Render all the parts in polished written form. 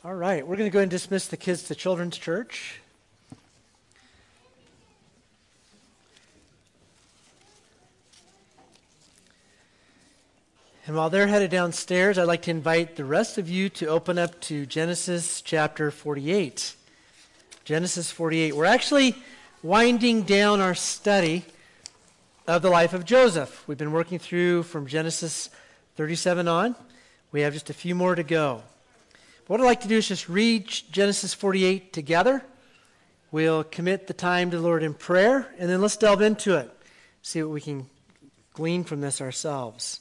All right, we're going to go ahead and dismiss the kids to Children's Church. And while they're headed downstairs, I'd like to invite the rest of you to open up to Genesis chapter 48. Genesis 48. We're actually winding down our study of the life of Joseph. We've been working through from Genesis 37 on. We have just a few more to go. What I'd like to do is just read Genesis 48 together. We'll commit the time to the Lord in prayer, and then let's delve into it. See what we can glean from this ourselves.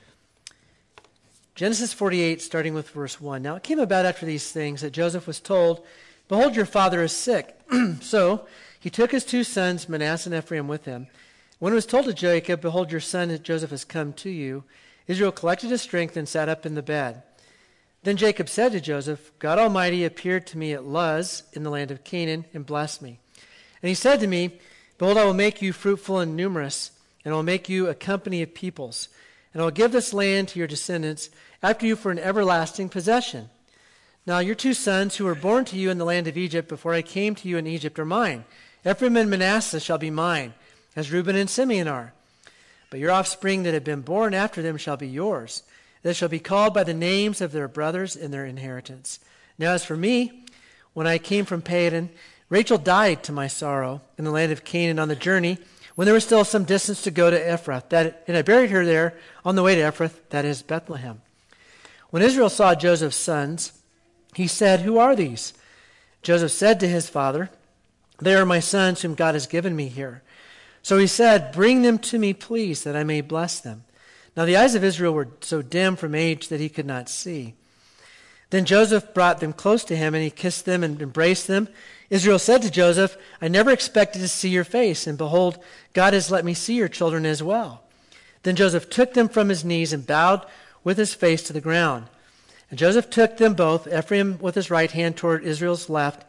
Genesis 48, starting with verse 1. Now it came about after these things that Joseph was told, "Behold, your father is sick." So he took his 2 sons, Manasseh and Ephraim, with him. When it was told to Jacob, "Behold, your son Joseph has come to you," Israel collected his strength and sat up in the bed. Then Jacob said to Joseph, "God Almighty appeared to me at Luz in the land of Canaan and blessed me. And he said to me, Behold, I will make you fruitful and numerous, and I will make you a company of peoples. And I will give this land to your descendants after you for an everlasting possession. Now your 2 sons who were born to you in the land of Egypt before I came to you in Egypt are mine. Ephraim and Manasseh shall be mine, as Reuben and Simeon are. But your offspring that have been born after them shall be yours. They shall be called by the names of their brothers in their inheritance. Now as for me, when I came from Padan, Rachel died to my sorrow in the land of Canaan on the journey, when there was still some distance to go to Ephrath, and I buried her there on the way to Ephrath, that is Bethlehem. When Israel saw Joseph's sons, he said, Who are these? Joseph said to his father, They are my sons whom God has given me here. So he said, Bring them to me, please, that I may bless them. Now the eyes of Israel were so dim from age that he could not see. Then Joseph brought them close to him, and he kissed them and embraced them. Israel said to Joseph, I never expected to see your face, and behold, God has let me see your children as well. Then Joseph took them from his knees and bowed with his face to the ground. And Joseph took them both, Ephraim with his right hand toward Israel's left,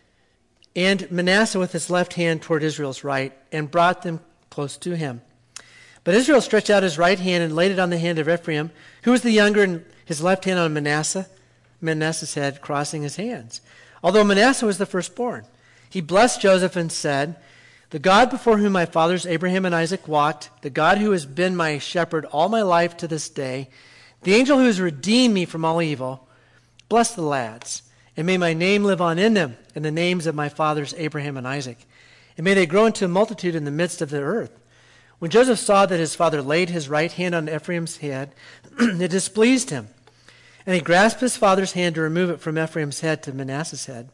and Manasseh with his left hand toward Israel's right, and brought them close to him. But Israel stretched out his right hand and laid it on the hand of Ephraim, who was the younger, and his left hand on Manasseh's head, crossing his hands. Although Manasseh was the firstborn, he blessed Joseph and said, The God before whom my fathers Abraham and Isaac walked, the God who has been my shepherd all my life to this day, the angel who has redeemed me from all evil, bless the lads, and may my name live on in them, and the names of my fathers Abraham and Isaac, and may they grow into a multitude in the midst of the earth. When Joseph saw that his father laid his right hand on Ephraim's head, it displeased him. And he grasped his father's hand to remove it from Ephraim's head to Manasseh's head.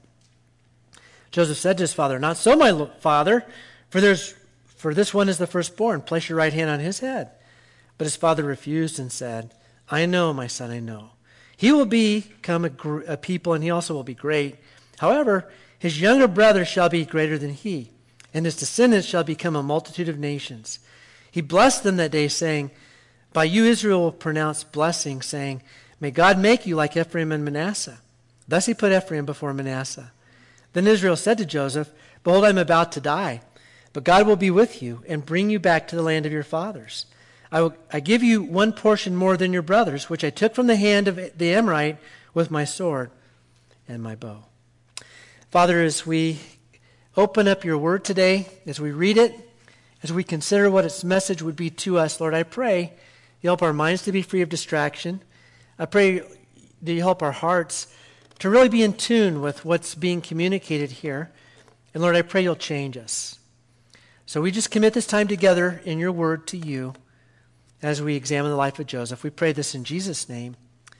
Joseph said to his father, Not so, my father, for this one is the firstborn. Place your right hand on his head. But his father refused and said, I know, my son, I know. He will become a people, and he also will be great. However, his younger brother shall be greater than he, and his descendants shall become a multitude of nations. He blessed them that day, saying, By you Israel will pronounce blessing, saying, May God make you like Ephraim and Manasseh. Thus he put Ephraim before Manasseh. Then Israel said to Joseph, Behold, I am about to die, but God will be with you and bring you back to the land of your fathers. I give you one portion more than your brothers, which I took from the hand of the Amorite with my sword and my bow. Father, as we open up your word today, as we read it, as we consider what its message would be to us, Lord, I pray you help our minds to be free of distraction. I pray that you help our hearts to really be in tune with what's being communicated here. And Lord, I pray you'll change us. So we just commit this time together in your word to you as we examine the life of Joseph. We pray this in Jesus' name.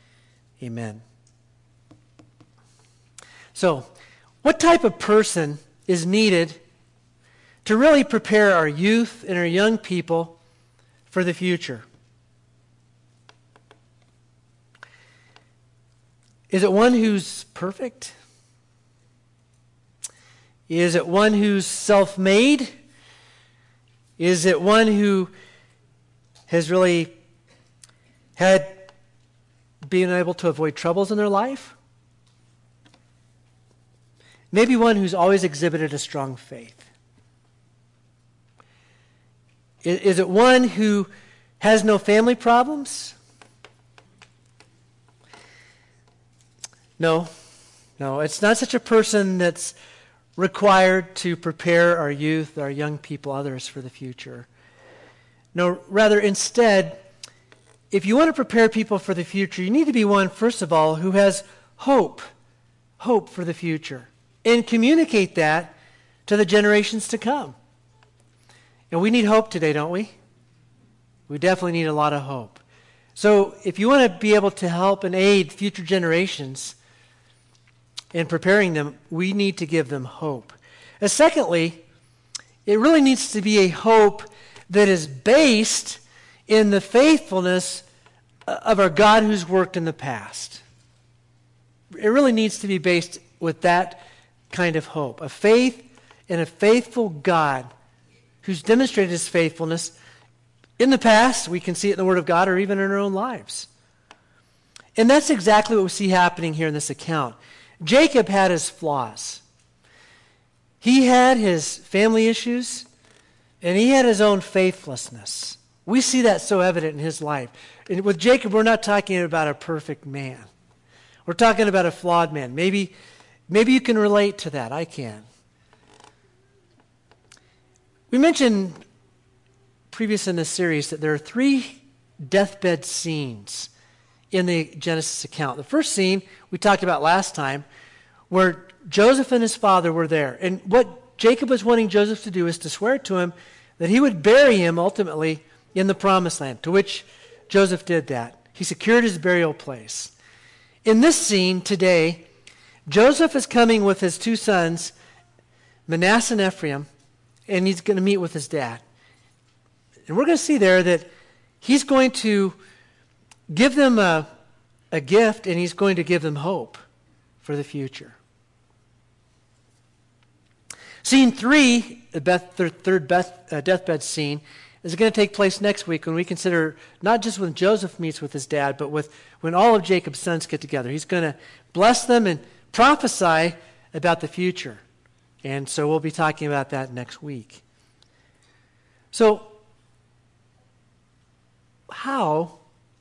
Amen. So, what type of person is needed to really prepare our youth and our young people for the future? Is it one who's perfect? Is it one who's self-made? Is it one who has really had been able to avoid troubles in their life? Maybe one who's always exhibited a strong faith. Is it one who has no family problems? No. No, it's not such a person that's required to prepare our youth, our young people, others for the future. No, rather, instead, if you want to prepare people for the future, you need to be one, first of all, who has hope for the future, and communicate that to the generations to come. And we need hope today, don't we? We definitely need a lot of hope. So if you want to be able to help and aid future generations in preparing them, we need to give them hope. And secondly, it really needs to be a hope that is based in the faithfulness of our God who's worked in the past. It really needs to be based with that kind of hope, a faith in a faithful God who's demonstrated his faithfulness in the past. We can see it in the Word of God or even in our own lives. And that's exactly what we see happening here in this account. Jacob had his flaws. He had his family issues, and he had his own faithlessness. We see that so evident in his life. And with Jacob, we're not talking about a perfect man. We're talking about a flawed man. Maybe you can relate to that. I can. We mentioned previous in this series that there are 3 deathbed scenes in the Genesis account. The first scene we talked about last time, where Joseph and his father were there. And what Jacob was wanting Joseph to do is to swear to him that he would bury him ultimately in the promised land, to which Joseph did that. He secured his burial place. In this scene today, Joseph is coming with his 2 sons, Manasseh and Ephraim, and he's going to meet with his dad. And we're going to see there that he's going to give them a gift, and he's going to give them hope for the future. Scene 3, the third deathbed scene, is going to take place next week when we consider not just when Joseph meets with his dad, but when all of Jacob's sons get together. He's going to bless them and prophesy about the future. And so we'll be talking about that next week. So, how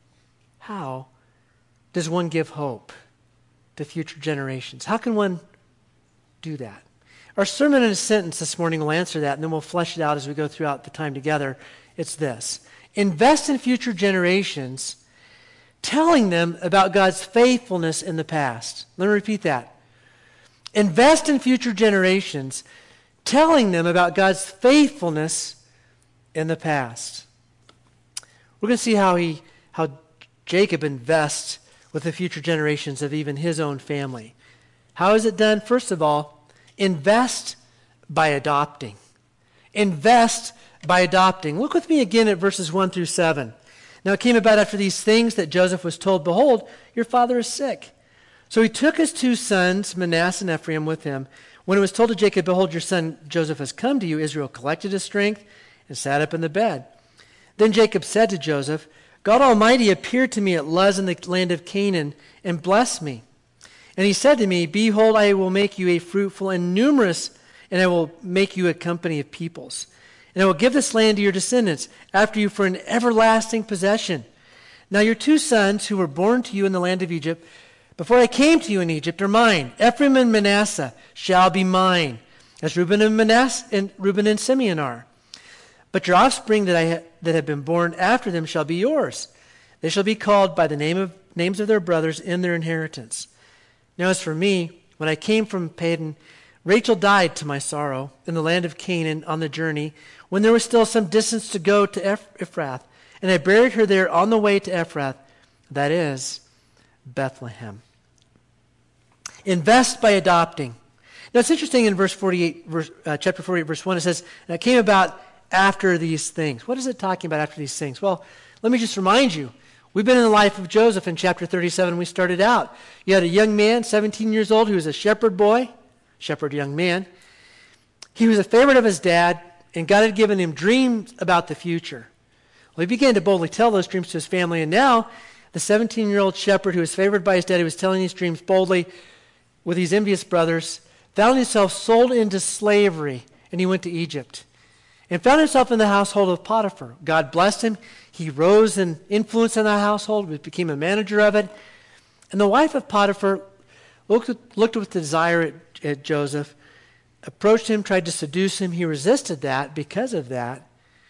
does one give hope to future generations? How can one do that? Our sermon in a sentence this morning will answer that, and then we'll flesh it out as we go throughout the time together. It's this: invest in future generations, telling them about God's faithfulness in the past. Let me repeat that. Invest in future generations, telling them about God's faithfulness in the past. We're going to see how Jacob invests with the future generations of even his own family. How is it done? First of all, invest by adopting. Invest by adopting. Look with me again at verses 1 through 7. Now it came about after these things that Joseph was told, "Behold, your father is sick." So he took his 2 sons, Manasseh and Ephraim, with him. When it was told to Jacob, "Behold, your son Joseph has come to you," Israel collected his strength and sat up in the bed. Then Jacob said to Joseph, "God Almighty appeared to me at Luz in the land of Canaan and blessed me. And he said to me, Behold, I will make you a fruitful and numerous, and I will make you a company of peoples. And I will give this land to your descendants after you for an everlasting possession. Now your 2 sons who were born to you in the land of Egypt, before I came to you in Egypt, are mine. Ephraim and Manasseh shall be mine, as Reuben and Simeon are. But your offspring that have been born after them shall be yours. They shall be called by the names of their brothers in their inheritance. Now as for me, when I came from Padan, Rachel died to my sorrow in the land of Canaan on the journey, when there was still some distance to go to Ephrath. And I buried her there on the way to Ephrath, that is, Bethlehem." Invest by adopting. Now it's interesting in chapter 48, verse 1, it says, "And it came about after these things." What is it talking about after these things? Well, let me just remind you. We've been in the life of Joseph in chapter 37. We started out. You had a young man, 17 years old, who was a shepherd young man. He was a favorite of his dad, and God had given him dreams about the future. Well, he began to boldly tell those dreams to his family, and now the 17-year-old shepherd who was favored by his dad, who was telling these dreams boldly with these envious brothers, found himself sold into slavery, and he went to Egypt and found himself in the household of Potiphar. God blessed him. He rose in influence in that household, became a manager of it. And the wife of Potiphar looked with desire at Joseph, approached him, tried to seduce him. He resisted that. Because of that,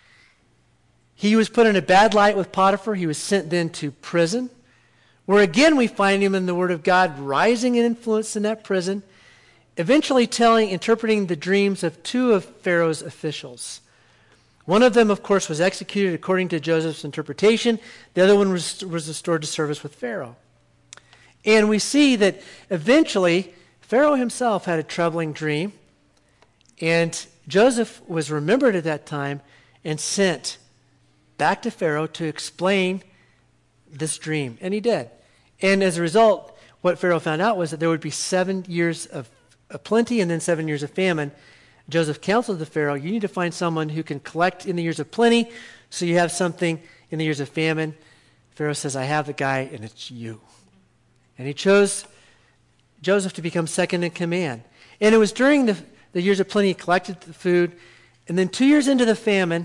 he was put in a bad light with Potiphar. He was sent then to prison, where again we find him in the Word of God rising in influence in that prison, eventually interpreting the dreams of two of Pharaoh's officials. One of them, of course, was executed according to Joseph's interpretation. The other one was restored to service with Pharaoh. And we see that eventually Pharaoh himself had a troubling dream, and Joseph was remembered at that time and sent back to Pharaoh to explain this dream. And he did. And as a result, what Pharaoh found out was that there would be 7 years of plenty and then 7 years of famine. Joseph counseled the Pharaoh, you need to find someone who can collect in the years of plenty so you have something in the years of famine. Pharaoh says, I have the guy, and it's you. And he chose Joseph to become second in command. And it was during the years of plenty he collected the food, and then 2 years into the famine,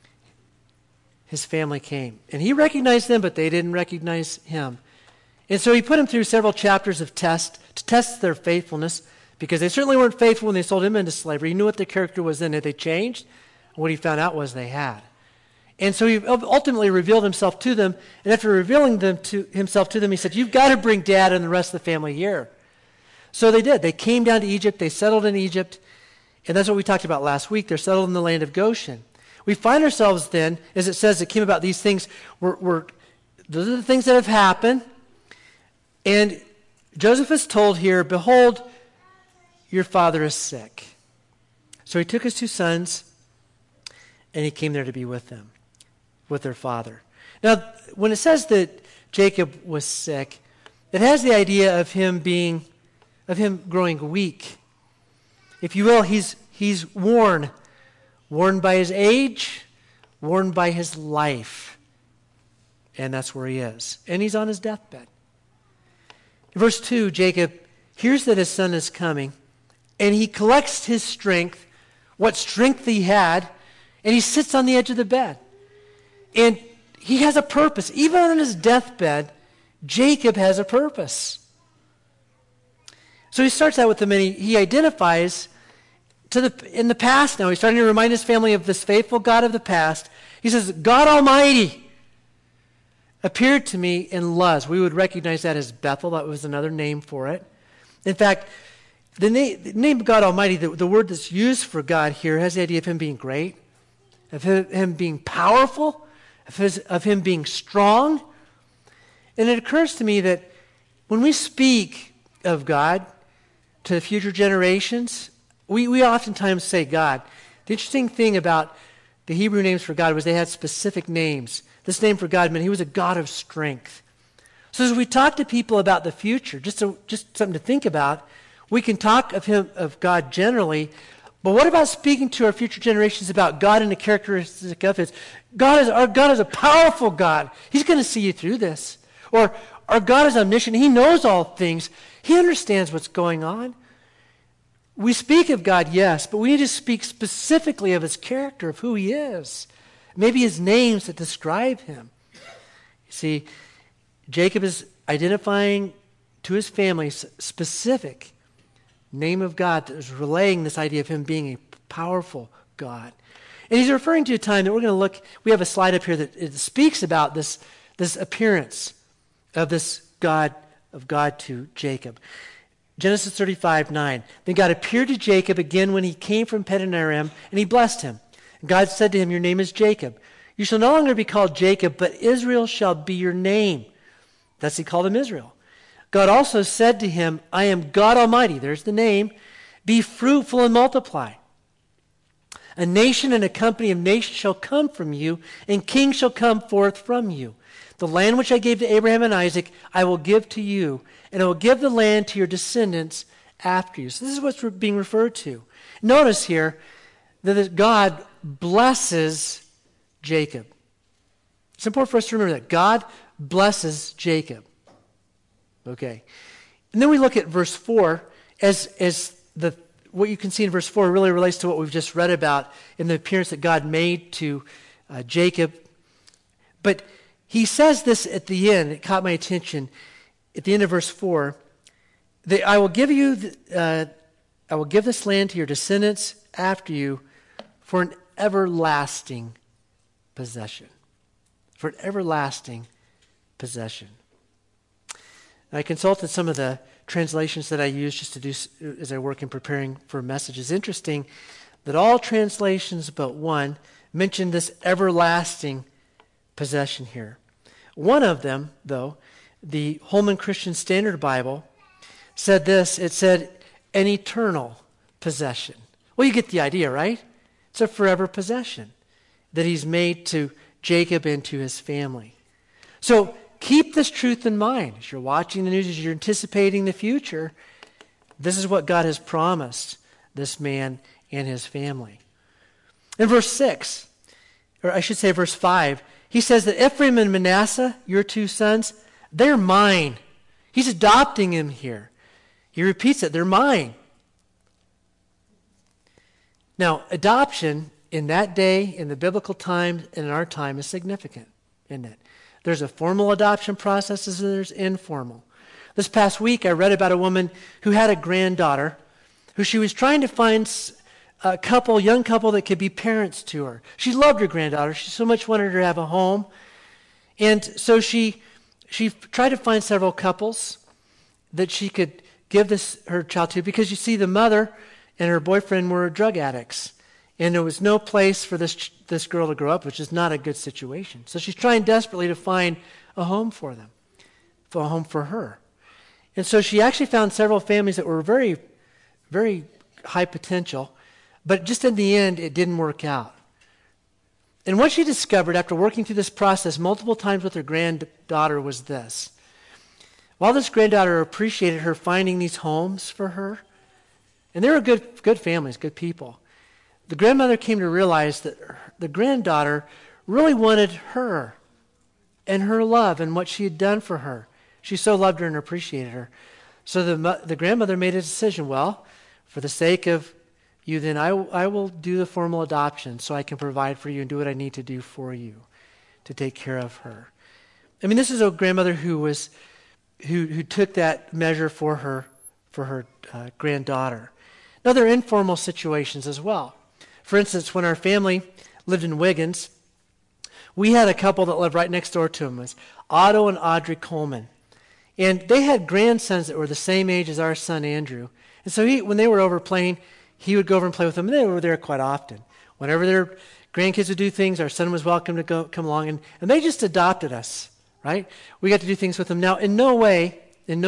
his family came. And he recognized them, but they didn't recognize him. And so he put them through several chapters of to test their faithfulness, because they certainly weren't faithful when they sold him into slavery. He knew what their character was then. Had they changed? What he found out was they had. And so he ultimately revealed himself to them, and after revealing himself to them, he said, you've got to bring Dad and the rest of the family here. So they did. They came down to Egypt. They settled in Egypt, and that's what we talked about last week. They're settled in the land of Goshen. We find ourselves then, as it says, it came about these things, those are the things that have happened, and Joseph is told here, behold, your father is sick. So he took his 2 sons, and he came there to be with them, with their father. Now, when it says that Jacob was sick, it has the idea of him growing weak. If you will, he's worn by his age, worn by his life. And that's where he is. And he's on his deathbed. In verse 2, Jacob hears that his son is coming, and he collects his strength, what strength he had, and he sits on the edge of the bed. And he has a purpose. Even on his deathbed, Jacob has a purpose. So he starts out with them, and he identifies in the past now. He's starting to remind his family of this faithful God of the past. He says, God Almighty appeared to me in Luz. We would recognize that as Bethel. That was another name for it. In fact, the name of God Almighty, the word that's used for God here, has the idea of him being great, of him being powerful, of him being strong. And it occurs to me that when we speak of God to future generations, we oftentimes say God. The interesting thing about the Hebrew names for God was they had specific names. This name for God meant he was a God of strength. So as we talk to people about the future, just something to think about, we can talk of God generally, but what about speaking to our future generations about God and the characteristic of his? Our God is a powerful God. He's going to see you through this. Or our God is omniscient. He knows all things. He understands what's going on. We speak of God, yes, but we need to speak specifically of his character, of who he is. Maybe his names that describe him. You see, Jacob is identifying to his family specific name of God that is relaying this idea of him being a powerful God. And he's referring to a time that we're going to look, we have a slide up here that it speaks about this appearance of this God to Jacob. Genesis 35:9. Then God appeared to Jacob again when he came from Paddan Aram, and he blessed him. And God said to him, your name is Jacob. You shall no longer be called Jacob, but Israel shall be your name. Thus he called him Israel. God also said to him, I am God Almighty. There's the name. Be fruitful and multiply. A nation and a company of nations shall come from you, and kings shall come forth from you. The land which I gave to Abraham and Isaac, I will give to you, and I will give the land to your descendants after you. So this is what's being referred to. Notice here that God blesses Jacob. It's important for us to remember that God blesses Jacob. Okay. And then we look at verse 4 as what you can see in verse 4 really relates to what we've just read about in the appearance that God made to Jacob. But he says this at the end. It caught my attention. At the end of verse 4, I will give this land to your descendants after you for an everlasting possession. For an everlasting possession. I consulted some of the translations that I use just to do as I work in preparing for a message. It's interesting that all translations but one mention this everlasting possession here. One of them, though, the Holman Christian Standard Bible, said this. It said, an eternal possession. Well, you get the idea, right? It's a forever possession that he's made to Jacob and to his family. So keep this truth in mind. As you're watching the news, as you're anticipating the future, this is what God has promised this man and his family. In verse 6, or I should say verse 5, he says that Ephraim and Manasseh, your two sons, they're mine. He's adopting him here. He repeats it, they're mine. Now, adoption in that day, in the biblical time, and in our time is significant, isn't it? There's a formal adoption process and there's informal. This past week, I read about a woman who had a granddaughter who she was trying to find a young couple that could be parents to her. She loved her granddaughter. She so much wanted her to have a home. And so she tried to find several couples that she could give her child to, because you see, the mother and her boyfriend were drug addicts. And there was no place for this girl to grow up, which is not a good situation. So she's trying desperately to find a home for them, for a home for her. And so she actually found several families that were very, very high potential, but just in the end, it didn't work out. And what she discovered after working through this process multiple times with her granddaughter was this. While this granddaughter appreciated her finding these homes for her, and they were good families, good people, the grandmother came to realize that the granddaughter really wanted her and her love and what she had done for her. She so loved her and appreciated her. So the grandmother made a decision, well, for the sake of you, then I will do the formal adoption so I can provide for you and do what I need to do for you to take care of her. I mean, this is a grandmother who took that measure for her granddaughter. Now, there are informal situations as well. For instance, when our family lived in Wiggins, we had a couple that lived right next door to them. It was Otto and Audrey Coleman. And they had grandsons that were the same age as our son Andrew. And so when they were over playing, he would go over and play with them, and they were there quite often. Whenever their grandkids would do things, our son was welcome to come along, and they just adopted us, right? We got to do things with them. Now, in no way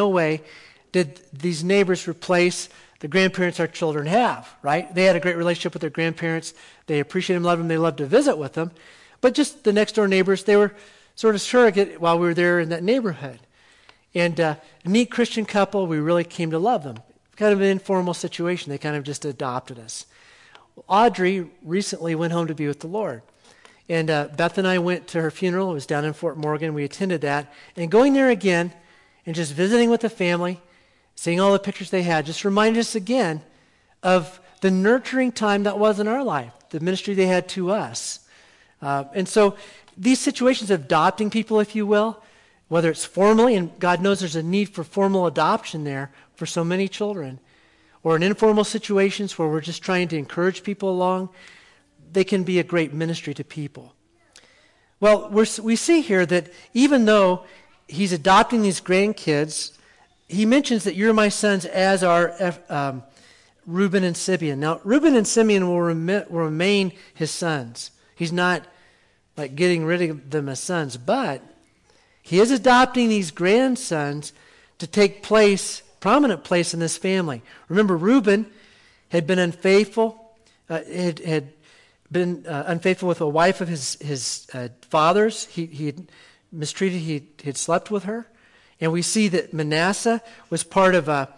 did these neighbors replace the grandparents our children have, right? They had a great relationship with their grandparents. They appreciated them, loved them. They loved to visit with them. But just the next door neighbors, they were sort of surrogate while we were there in that neighborhood. And a neat Christian couple, we really came to love them. Kind of an informal situation. They kind of just adopted us. Audrey recently went home to be with the Lord. And Beth and I went to her funeral. It was down in Fort Morgan. We attended that. And going there again and just visiting with the family, seeing all the pictures they had, just reminded us again of the nurturing time that was in our life, the ministry they had to us. And so these situations of adopting people, if you will, whether it's formally, and God knows there's a need for formal adoption there for so many children, or in informal situations where we're just trying to encourage people along, they can be a great ministry to people. Well, we see here that even though he's adopting these grandkids, he mentions that you're my sons, as are Reuben and Simeon. Now, Reuben and Simeon will remain his sons. He's not like getting rid of them as sons, but he is adopting these grandsons to take prominent place in this family. Remember, Reuben had been unfaithful, had been unfaithful with a wife of his father's. He had mistreated, he had slept with her. And we see that Manasseh was part of a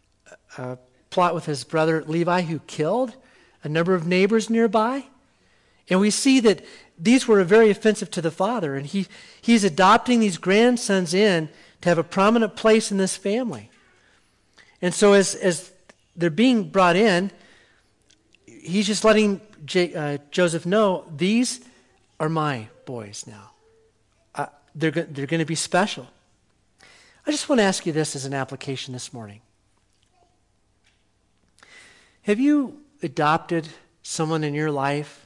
plot with his brother Levi, who killed a number of neighbors nearby. And we see that these were very offensive to the father. And he's adopting these grandsons in to have a prominent place in this family. And so as they're being brought in, he's just letting Joseph know, these are my boys now. They're going to be special. I just want to ask you this as an application this morning. Have you adopted someone in your life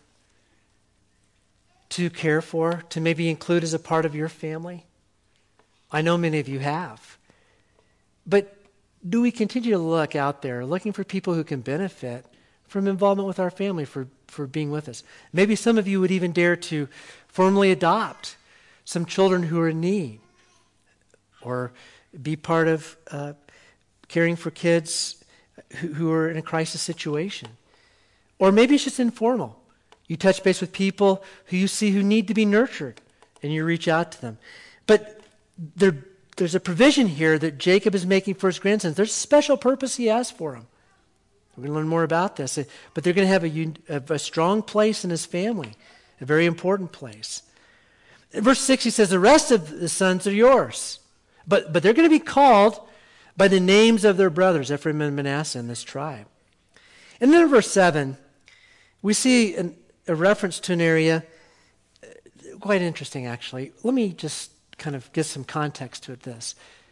to care for, to maybe include as a part of your family? I know many of you have. But do we continue to look out there, looking for people who can benefit from involvement with our family, for being with us? Maybe some of you would even dare to formally adopt some children who are in need, or be part of caring for kids who are in a crisis situation. Or maybe it's just informal. You touch base with people who you see who need to be nurtured, and you reach out to them. But there's a provision here that Jacob is making for his grandsons. There's a special purpose he has for them. We're going to learn more about this. But they're going to have a strong place in his family, a very important place. In verse 6, he says, the rest of the sons are yours. But they're going to be called by the names of their brothers, Ephraim and Manasseh, in this tribe. And then in verse 7, we see a reference to an area, quite interesting actually. Let me just kind of give some context to this.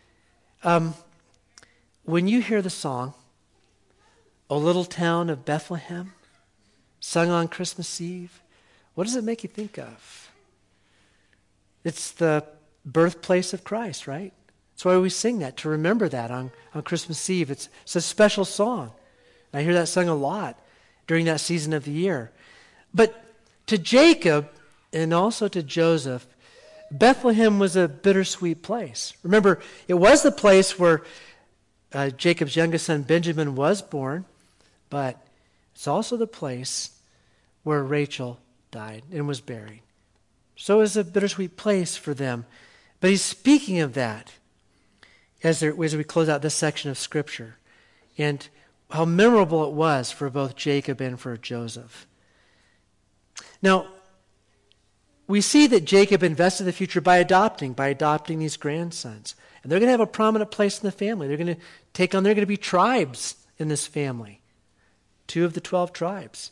When you hear the song, O Little Town of Bethlehem, sung on Christmas Eve, what does it make you think of? It's the birthplace of Christ, right? That's why we sing that, to remember that on Christmas Eve. It's a special song. I hear that sung a lot during that season of the year. But to Jacob and also to Joseph, Bethlehem was a bittersweet place. Remember, it was the place where Jacob's youngest son Benjamin was born, but it's also the place where Rachel died and was buried. So it was a bittersweet place for them. But he's speaking of that as we close out this section of Scripture, and how memorable it was for both Jacob and for Joseph. Now, we see that Jacob invested the future by adopting these grandsons. And they're going to have a prominent place in the family. They're going to be tribes in this family. 2 of the 12 tribes.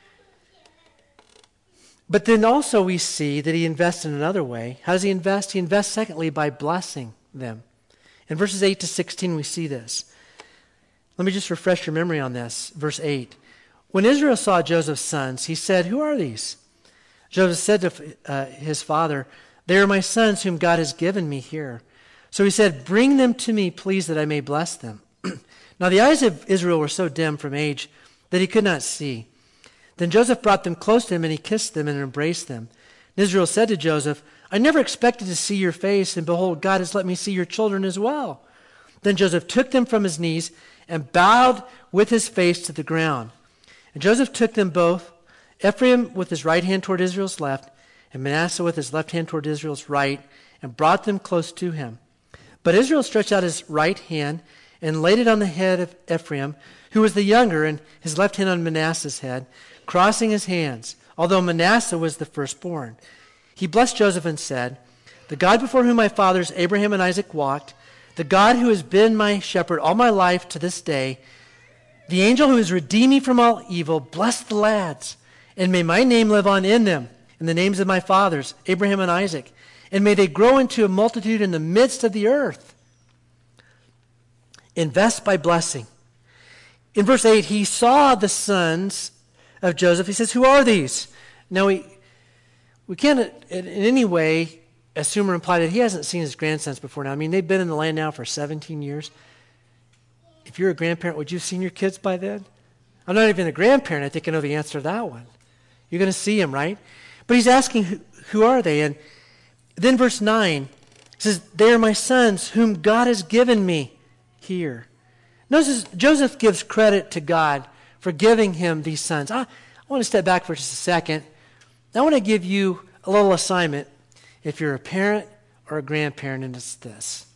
But then also we see that he invests in another way. How does he invest? He invests, secondly, by blessing them. In verses 8 to 16, we see this. Let me just refresh your memory on this. Verse 8. When Israel saw Joseph's sons, he said, "Who are these?" Joseph said to his father, "They are my sons whom God has given me here." So he said, "Bring them to me, please, that I may bless them." Now the eyes of Israel were so dim from age that he could not see. Then Joseph brought them close to him, and he kissed them and embraced them. And Israel said to Joseph, "I never expected to see your face, and behold, God has let me see your children as well." Then Joseph took them from his knees and bowed with his face to the ground. And Joseph took them both, Ephraim with his right hand toward Israel's left, and Manasseh with his left hand toward Israel's right, and brought them close to him. But Israel stretched out his right hand and laid it on the head of Ephraim, who was the younger, and his left hand on Manasseh's head, crossing his hands, although Manasseh was the firstborn. He blessed Joseph and said, "The God before whom my fathers Abraham and Isaac walked, the God who has been my shepherd all my life to this day, the angel who has redeemed me from all evil, bless the lads, and may my name live on in them, in the names of my fathers, Abraham and Isaac, and may they grow into a multitude in the midst of the earth." Invest by blessing. In verse 8, he saw the sons of Joseph. He says, "Who are these?" Now, we can't in any way assume or imply that he hasn't seen his grandsons before now. I mean, they've been in the land now for 17 years. If you're a grandparent, would you have seen your kids by then? I'm not even a grandparent. I think I know the answer to that one. You're going to see them, right? But he's asking, who are they? And then verse 9 says, "They are my sons whom God has given me here." Notice Joseph gives credit to God for giving him these sons. I want to step back for just a second. I want to give you a little assignment if you're a parent or a grandparent, and it's this.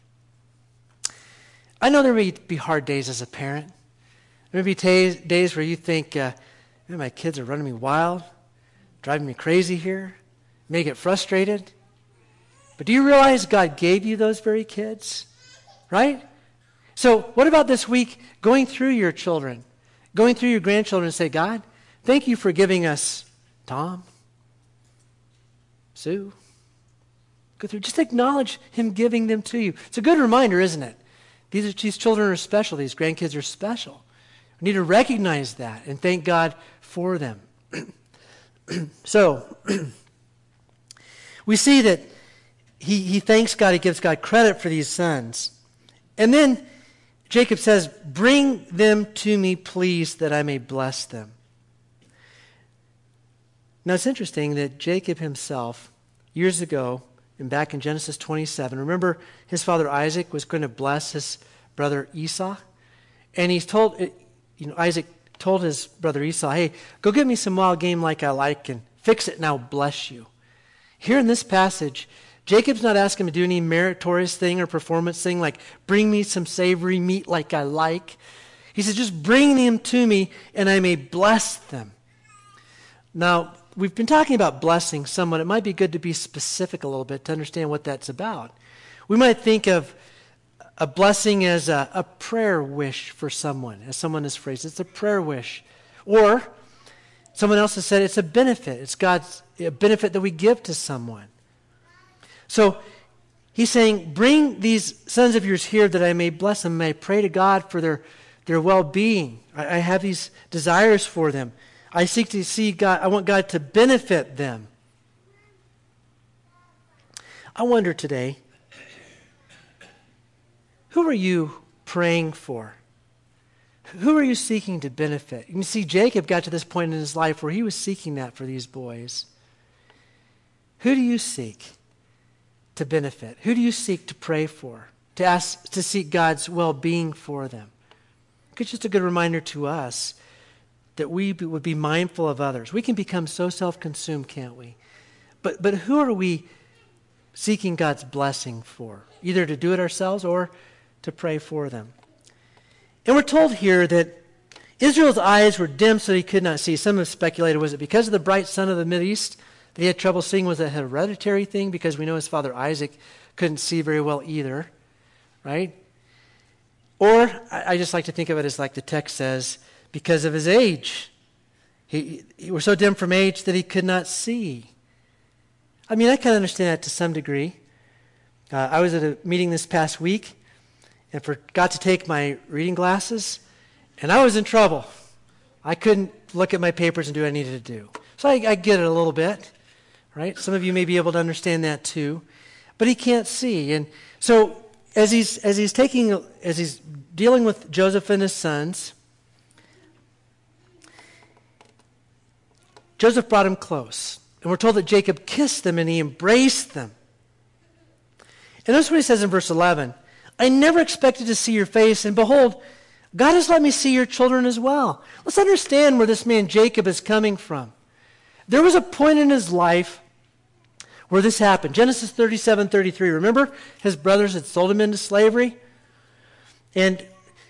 I know there may be hard days as a parent. There may be days where you think, man, my kids are running me wild, driving me crazy here. You may get frustrated. But do you realize God gave you those very kids? Right? So what about this week going through your children, going through your grandchildren and say, "God, thank you for giving us Tom, Sue." Go through. Just acknowledge him giving them to you. It's a good reminder, isn't it? These children are special. These grandkids are special. We need to recognize that and thank God for them. So, we see that he thanks God, he gives God credit for these sons. And then Jacob says, bring them to me, please, that I may bless them. Now, it's interesting that Jacob himself, years ago, and back in Genesis 27, remember his father Isaac was going to bless his brother Esau? And he's told, Isaac told his brother Esau, hey, go get me some wild game like I like and fix it and I'll bless you. Here in this passage, Jacob's not asking him to do any meritorious thing or performance thing like bring me some savory meat like I like. He says, just bring them to me and I may bless them. Now, we've been talking about blessing somewhat. It might be good to be specific a little bit to understand what that's about. We might think of a blessing as a prayer wish for someone, as someone has phrased. It's a prayer wish. Or someone else has said it's a benefit. It's God's a benefit that we give to someone. So he's saying, bring these sons of yours here that I may bless them. May I pray to God for their well-being. I have these desires for them. I seek to see God. I want God to benefit them. I wonder today, who are you praying for? Who are you seeking to benefit? You can see Jacob got to this point in his life where he was seeking that for these boys. Who do you seek to benefit? Who do you seek to pray for? To seek God's well-being for them? It's just a good reminder to us that we would be mindful of others. We can become so self-consumed, can't we? But who are we seeking God's blessing for? Either to do it ourselves or to pray for them. And we're told here that Israel's eyes were dim so he could not see. Some have speculated, was it because of the bright sun of the Mideast that he had trouble seeing? Was it a hereditary thing? Because we know his father Isaac couldn't see very well either, right? Or I just like to think of it as like the text says, because of his age. He was so dim from age that he could not see. I mean, I can understand that to some degree. I was at a meeting this past week and forgot to take my reading glasses, and I was in trouble. I couldn't look at my papers and do what I needed to do. So I get it a little bit, right? Some of you may be able to understand that too. But he can't see. And so as he's dealing with Joseph and his sons, Joseph brought him close. And we're told that Jacob kissed them and he embraced them. And notice what he says in verse 11. I never expected to see your face, and behold, God has let me see your children as well. Let's understand where this man Jacob is coming from. There was a point in his life where this happened. Genesis 37:33. Remember, his brothers had sold him into slavery? And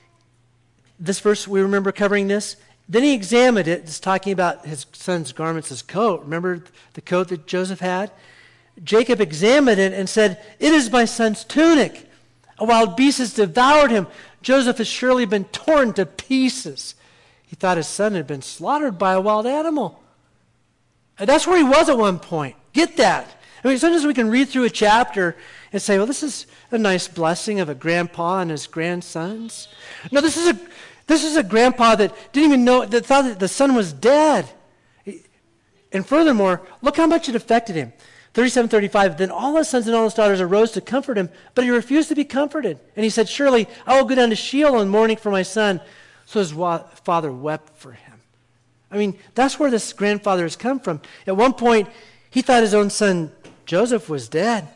this verse, we remember covering this. Then he examined it. It's talking about his son's garments, his coat. Remember the coat that Joseph had? Jacob examined it and said, it is my son's tunic. A wild beast has devoured him. Joseph has surely been torn to pieces. He thought his son had been slaughtered by a wild animal. And that's where he was at one point. Get that. I mean, sometimes we can read through a chapter and say, well, this is a nice blessing of a grandpa and his grandsons. No, this is a grandpa that didn't even know, that thought that the son was dead. And furthermore, look how much it affected him. 37:35, then all his sons and all his daughters arose to comfort him, but he refused to be comforted. And he said, surely I will go down to Sheol in mourning for my son. So his father wept for him. I mean, that's where this grandfather has come from. At one point, he thought his own son Joseph was dead.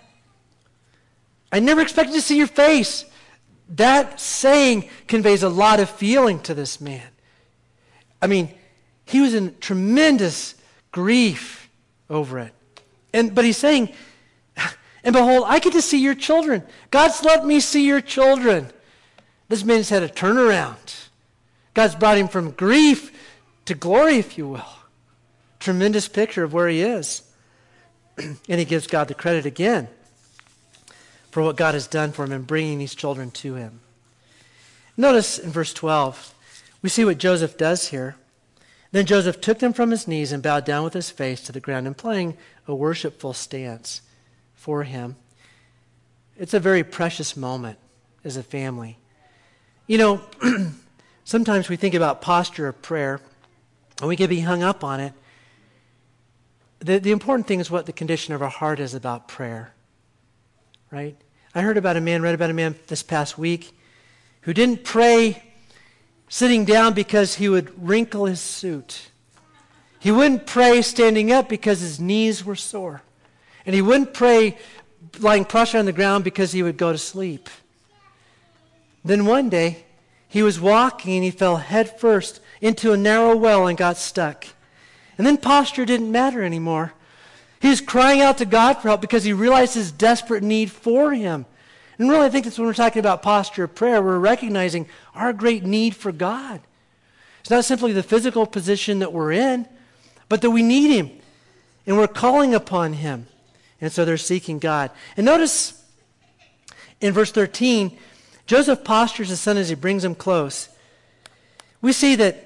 I never expected to see your face. That saying conveys a lot of feeling to this man. I mean, he was in tremendous grief over it. But he's saying, and behold, I get to see your children. God's let me see your children. This man's had a turnaround. God's brought him from grief to glory, if you will. Tremendous picture of where he is. And he gives God the credit again for what God has done for him in bringing these children to him. Notice in verse 12, we see what Joseph does here. Then Joseph took them from his knees and bowed down with his face to the ground, implying a worshipful stance for him. It's a very precious moment as a family. You know, Sometimes we think about posture of prayer, and we can be hung up on it. The important thing is what the condition of our heart is about prayer, right? I read about a man this past week who didn't pray sitting down because he would wrinkle his suit. He wouldn't pray standing up because his knees were sore. And he wouldn't pray lying prostrate on the ground because he would go to sleep. Then one day, he was walking and he fell head first into a narrow well and got stuck. And then posture didn't matter anymore. He was crying out to God for help because he realized his desperate need for him. And really, I think that's when we're talking about posture of prayer. We're recognizing our great need for God. It's not simply the physical position that we're in, but that we need him. And we're calling upon him. And so they're seeking God. And notice in verse 13, Joseph postures his son as he brings him close. We see that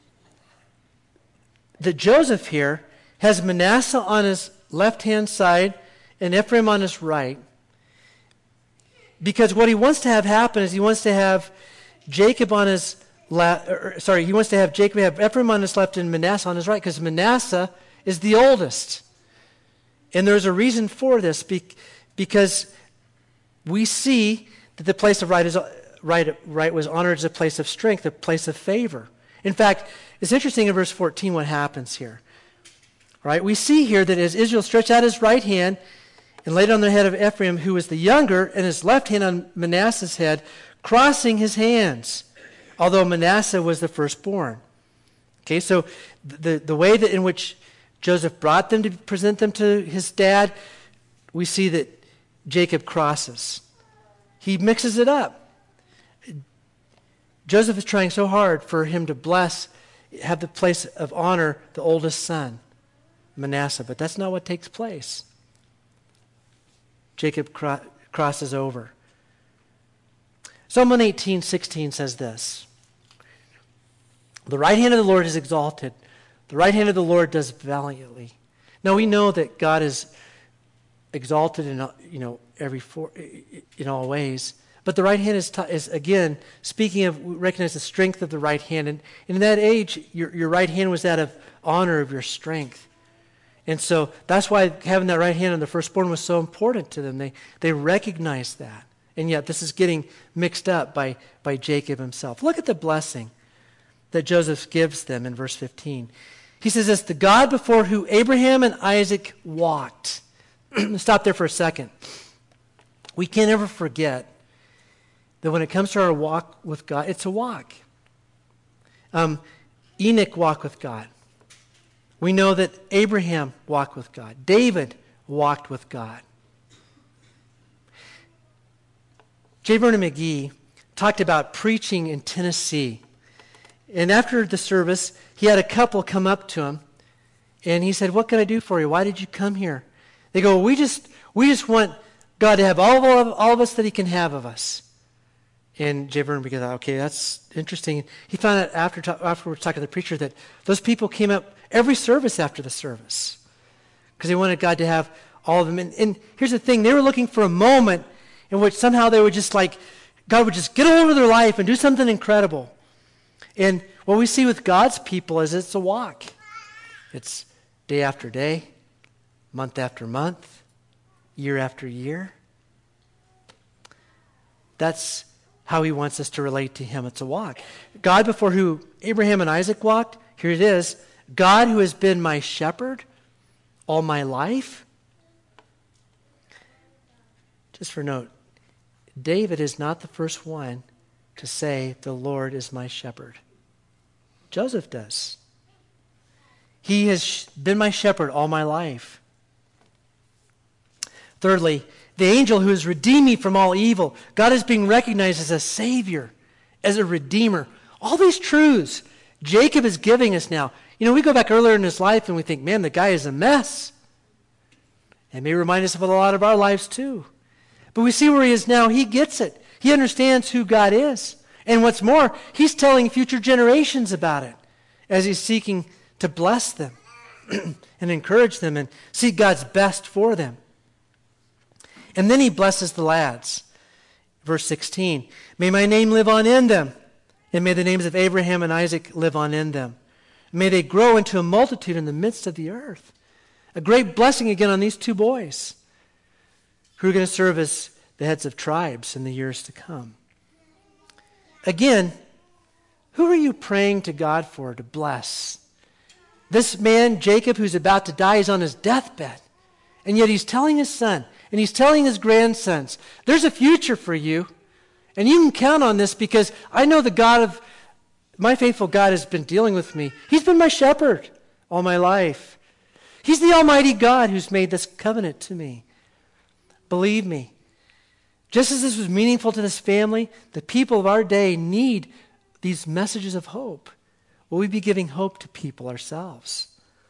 Joseph here has Manasseh on his left-hand side and Ephraim on his right. Because what he wants to have happen is he wants to have Jacob on his left, he wants to have Jacob have Ephraim on his left and Manasseh on his right, because Manasseh is the oldest. And there's a reason for this, because we see that the place of right was honored as a place of strength, a place of favor. In fact, it's interesting in verse 14 what happens here. Right? We see here that as Israel stretched out his right hand and laid it on the head of Ephraim, who was the younger, and his left hand on Manasseh's head, crossing his hands, although Manasseh was the firstborn. Okay, so the way that in which Joseph brought them to present them to his dad, we see that Jacob crosses. He mixes it up. Joseph is trying so hard for him to have the place of honor the oldest son, Manasseh, but that's not what takes place. Jacob crosses over. Psalm 118:16 says this: "The right hand of the Lord is exalted. The right hand of the Lord does valiantly." Now we know that God is exalted in all ways, but the right hand is again speaking of, we recognize the strength of the right hand, and in that age, your right hand was that of honor, of your strength. And so that's why having that right hand on the firstborn was so important to them. They recognized that. And yet this is getting mixed up by Jacob himself. Look at the blessing that Joseph gives them in verse 15. He says this: "The God before whom Abraham and Isaac walked." Stop there for a second. We can't ever forget that when it comes to our walk with God, it's a walk. Enoch walked with God. We know that Abraham walked with God. David walked with God. J. Vernon McGee talked about preaching in Tennessee. And after the service, he had a couple come up to him, and he said, "What can I do for you? Why did you come here?" They go, "We just want God to have all of us that he can have of us." And J. Vernon McGee thought, okay, that's interesting. He found out afterwards talking to the preacher that those people came up every service after the service because they wanted God to have all of them. And here's the thing: they were looking for a moment in which somehow they would just God would just get over their life and do something incredible. And what we see with God's people is it's a walk. It's day after day, month after month, year after year. That's how he wants us to relate to him. It's a walk. God before whom Abraham and Isaac walked, here it is: God who has been my shepherd all my life. Just for note, David is not the first one to say, "The Lord is my shepherd." Joseph does. He has been my shepherd all my life. Thirdly, the angel who has redeemed me from all evil. God is being recognized as a savior, as a redeemer. All these truths Jacob is giving us now. We go back earlier in his life and we think, man, the guy is a mess. It may remind us of a lot of our lives too. But we see where he is now. He gets it. He understands who God is. And what's more, he's telling future generations about it as he's seeking to bless them and encourage them and seek God's best for them. And then he blesses the lads. Verse 16, "May my name live on in them, And may the names of Abraham and Isaac live on in them. May they grow into a multitude in the midst of the earth. A great blessing again on these two boys who are going to serve as the heads of tribes in the years to come. Again, who are you praying to God for to bless? This man, Jacob, who's about to die, is on his deathbed. And yet he's telling his son, and he's telling his grandsons, there's a future for you. And you can count on this because I know the God of, my faithful God has been dealing with me. He's been my shepherd all my life. He's the Almighty God who's made this covenant to me. Believe me, just as this was meaningful to this family, the people of our day need these messages of hope. Will we be giving hope to people ourselves?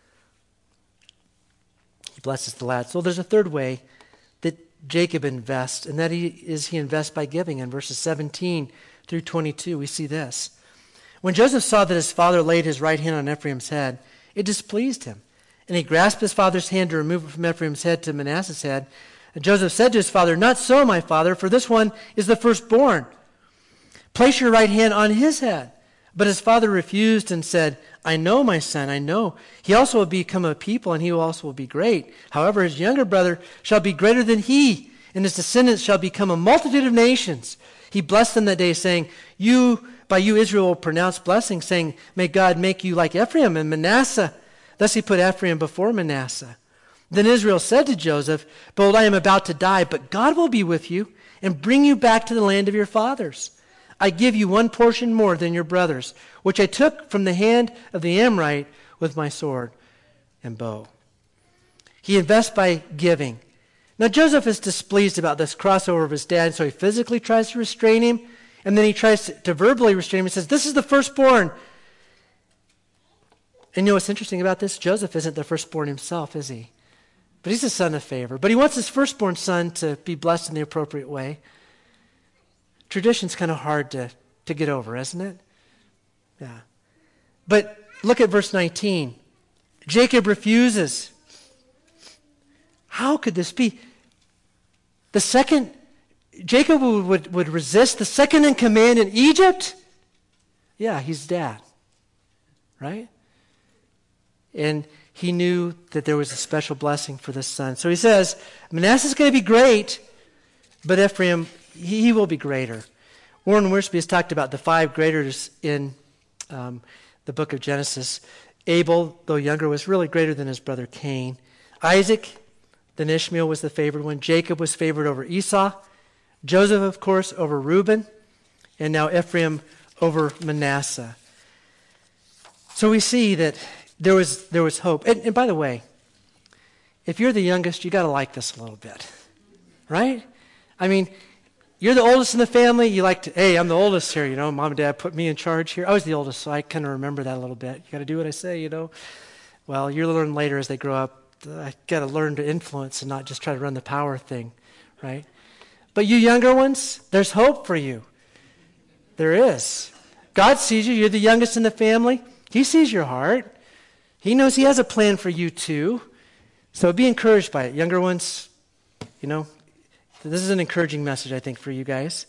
He blesses the lad. So there's a third way that Jacob invests, and that he invests by giving. In verses 17 through 22, we see this. When Joseph saw that his father laid his right hand on Ephraim's head, it displeased him. And he grasped his father's hand to remove it from Ephraim's head to Manasseh's head. And Joseph said to his father, "Not so, my father, for this one is the firstborn. Place your right hand on his head." But his father refused and said, "I know, my son, I know. He also will become a people, and he also will be great. However, his younger brother shall be greater than he, and his descendants shall become a multitude of nations." He blessed them that day, saying, By you Israel will pronounce blessing, saying, "May God make you like Ephraim and Manasseh." Thus he put Ephraim before Manasseh. Then Israel said to Joseph, "Behold, I am about to die, but God will be with you and bring you back to the land of your fathers. I give you one portion more than your brothers, which I took from the hand of the Amorite with my sword and bow." He invests by giving. Now Joseph is displeased about this crossover of his dad, so he physically tries to restrain him, and then he tries to verbally restrain him. He says, "This is the firstborn." And you know what's interesting about this? Joseph isn't the firstborn himself, is he? But he's a son of favor. But he wants his firstborn son to be blessed in the appropriate way. Tradition's kind of hard to get over, isn't it? Yeah. But look at verse 19. Jacob refuses. How could this be? Jacob would resist the second in command in Egypt? Yeah, he's dad. Right? And he knew that there was a special blessing for this son. So he says, Manasseh's going to be great, but Ephraim, he will be greater. Warren Wiersbe has talked about the 5 greaters in the book of Genesis. Abel, though younger, was really greater than his brother Cain. Isaac, then Ishmael was the favored one. Jacob was favored over Esau. Joseph, of course, over Reuben. And now Ephraim over Manasseh. So we see that there was hope. And by the way, if you're the youngest, you got to like this a little bit. Right? I mean, you're the oldest in the family. You like to, hey, I'm the oldest here, Mom and Dad put me in charge here. I was the oldest, so I kind of remember that a little bit. You got to do what I say, Well, you learn later as they grow up. I got to learn to influence and not just try to run the power thing, right? But you younger ones, there's hope for you. There is. God sees you. You're the youngest in the family. He sees your heart. He knows he has a plan for you too. So be encouraged by it. Younger ones, this is an encouraging message, I think, for you guys.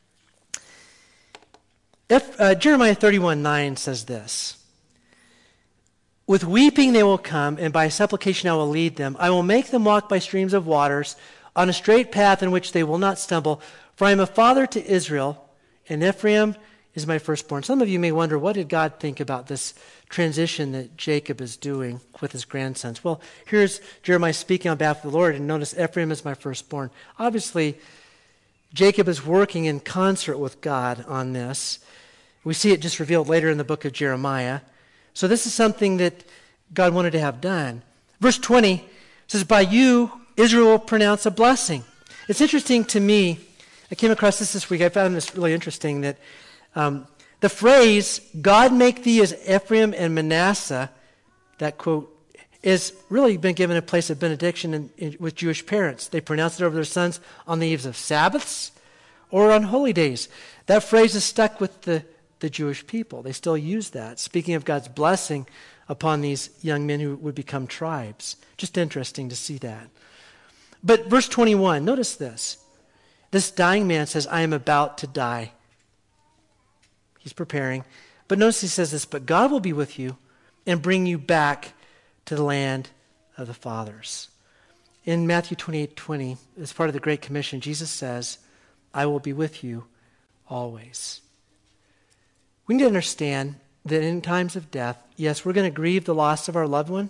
Jeremiah 31:9 says this. "With weeping they will come, and by supplication I will lead them. I will make them walk by streams of waters, on a straight path in which they will not stumble. For I am a father to Israel, and Ephraim is my firstborn." Some of you may wonder, what did God think about this transition that Jacob is doing with his grandsons? Well, here's Jeremiah speaking on behalf of the Lord, and notice Ephraim is my firstborn. Obviously, Jacob is working in concert with God on this. We see it just revealed later in the book of Jeremiah. So this is something that God wanted to have done. Verse 20 says, "By you, Israel will pronounce a blessing." It's interesting to me, I came across this week, I found this really interesting, that the phrase, "God make thee as Ephraim and Manasseh," that quote, has really been given a place of benediction with Jewish parents. They pronounce it over their sons on the eves of Sabbaths or on holy days. That phrase is stuck with the Jewish people. They still use that, speaking of God's blessing upon these young men who would become tribes. Just interesting to see that. But verse 21, notice this. This dying man says, "I am about to die." He's preparing. But notice he says this, but God will be with you and bring you back to the land of the fathers. In Matthew 28:20, as part of the Great Commission, Jesus says, I will be with you always. We need to understand that in times of death, yes, we're going to grieve the loss of our loved one,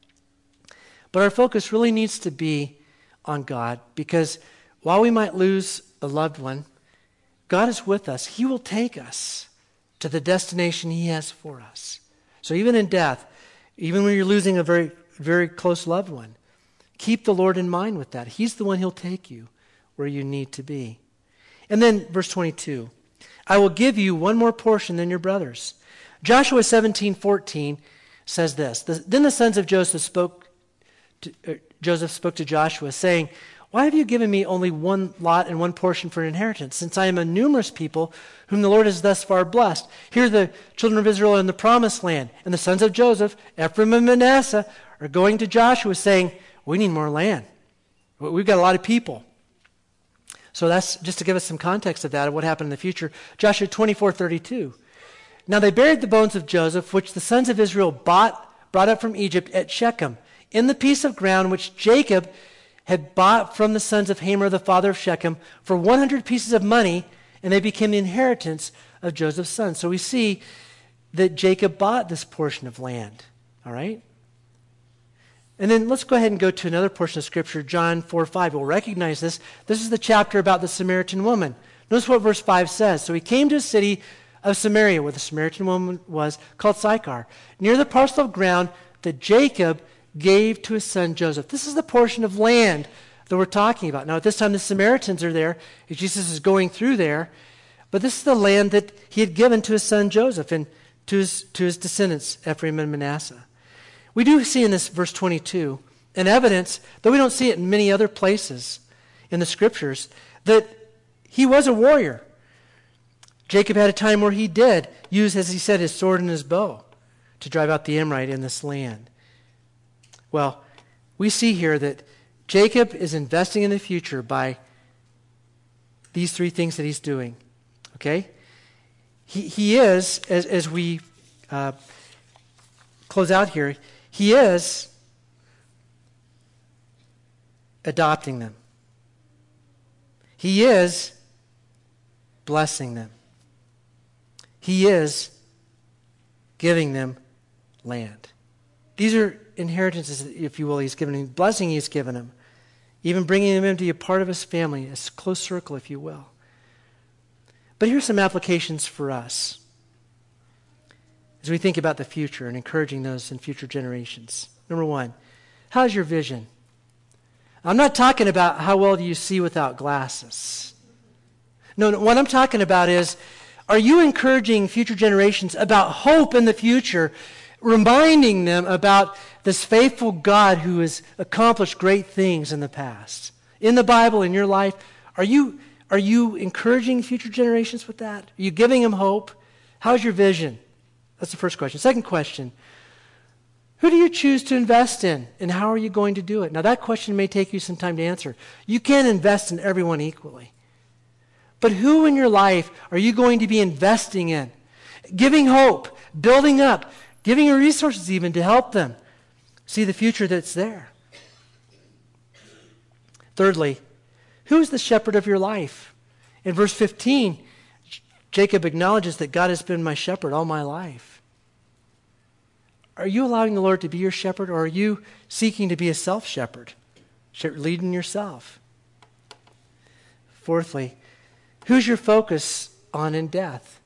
but our focus really needs to be on God, because while we might lose a loved one, God is with us. He will take us to the destination He has for us. So even in death, even when you're losing a very, very close loved one, keep the Lord in mind with that. He's the one He'll take you where you need to be. And then verse 22, I will give you one more portion than your brothers. Joshua 17:14 says this, then the sons of Joseph spoke to Joshua, saying, why have you given me only one lot and one portion for an inheritance, since I am a numerous people whom the Lord has thus far blessed? Here the children of Israel are in the promised land, and the sons of Joseph, Ephraim and Manasseh, are going to Joshua saying, we need more land. We've got a lot of people. So that's just to give us some context of that, of what happened in the future. Joshua 24:32. Now they buried the bones of Joseph, which the sons of Israel brought up from Egypt at Shechem, in the piece of ground which Jacob had bought from the sons of Hamor, the father of Shechem, for 100 pieces of money, and they became the inheritance of Joseph's sons. So we see that Jacob bought this portion of land, all right? And then let's go ahead and go to another portion of Scripture, John 4:5. We'll recognize this. This is the chapter about the Samaritan woman. Notice what verse 5 says. So he came to a city of Samaria, where the Samaritan woman was, called Sychar, near the parcel of ground that Jacob gave to his son Joseph. This is the portion of land that we're talking about. Now, at this time, the Samaritans are there. Jesus is going through there. But this is the land that he had given to his son Joseph and to his descendants, Ephraim and Manasseh. We do see in this verse 22 an evidence, though we don't see it in many other places in the Scriptures, that he was a warrior. Jacob had a time where he did use, as he said, his sword and his bow to drive out the Amorite in this land. Well, we see here that Jacob is investing in the future by these three things that he's doing. Okay? He is, as we close out here, he is adopting them. He is blessing them. He is giving them land. These are inheritances, if you will, he's given them. Blessing he's given them. Even bringing them in to be a part of his family, a close circle, if you will. But here's some applications for us as we think about the future and encouraging those in future generations. Number one, how's your vision? I'm not talking about how well do you see without glasses. No, what I'm talking about is, are you encouraging future generations about hope in the future, reminding them about this faithful God who has accomplished great things in the past? In the Bible, in your life, are you encouraging future generations with that? Are you giving them hope? How's your vision? That's the first question. Second question, who do you choose to invest in, and how are you going to do it? Now, that question may take you some time to answer. You can't invest in everyone equally. But who in your life are you going to be investing in? Giving hope, building up, giving your resources even to help them see the future that's there. Thirdly, who is the shepherd of your life? In verse 15, Jacob acknowledges that God has been my shepherd all my life. Are you allowing the Lord to be your shepherd, or are you seeking to be a self-shepherd, leading yourself? Fourthly, who's your focus on in death?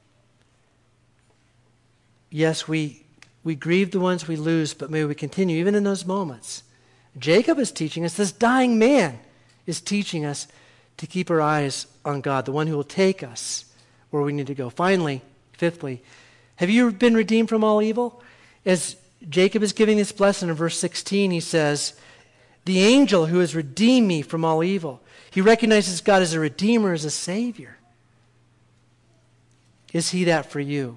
Yes, we grieve the ones we lose, but may we continue even in those moments. Jacob is teaching us, this dying man is teaching us to keep our eyes on God, the one who will take us where we need to go. Finally, fifthly, have you been redeemed from all evil? As Jacob is giving this blessing in verse 16, he says, the angel who has redeemed me from all evil. He recognizes God as a redeemer, as a savior. Is he that for you?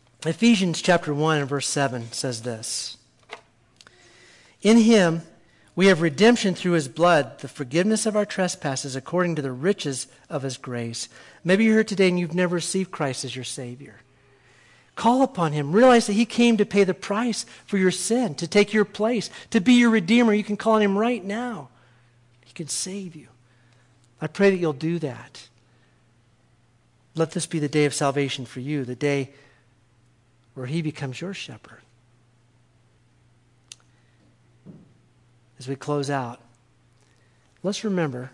Ephesians chapter 1 and verse 7 says this. In him We have redemption through his blood, the forgiveness of our trespasses according to the riches of his grace. Maybe you're here today and you've never received Christ as your Savior. Call upon him. Realize that he came to pay the price for your sin, to take your place, to be your Redeemer. You can call on him right now. He can save you. I pray that you'll do that. Let this be the day of salvation for you, the day where he becomes your shepherd. As we close out, let's remember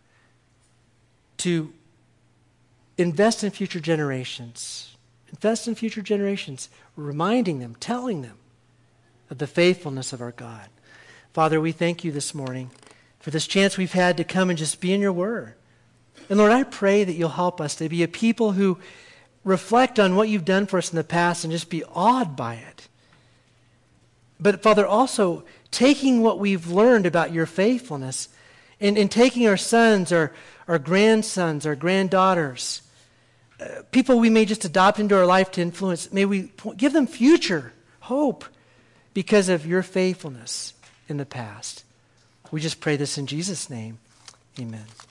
to invest in future generations. Invest in future generations, reminding them, telling them of the faithfulness of our God. Father, we thank you this morning for this chance we've had to come and just be in your word. And Lord, I pray that you'll help us to be a people who reflect on what you've done for us in the past and just be awed by it. But Father, also taking what we've learned about your faithfulness and taking our sons, our grandsons, our granddaughters, people we may just adopt into our life to influence, may we give them future hope because of your faithfulness in the past. We just pray this in Jesus' name. Amen.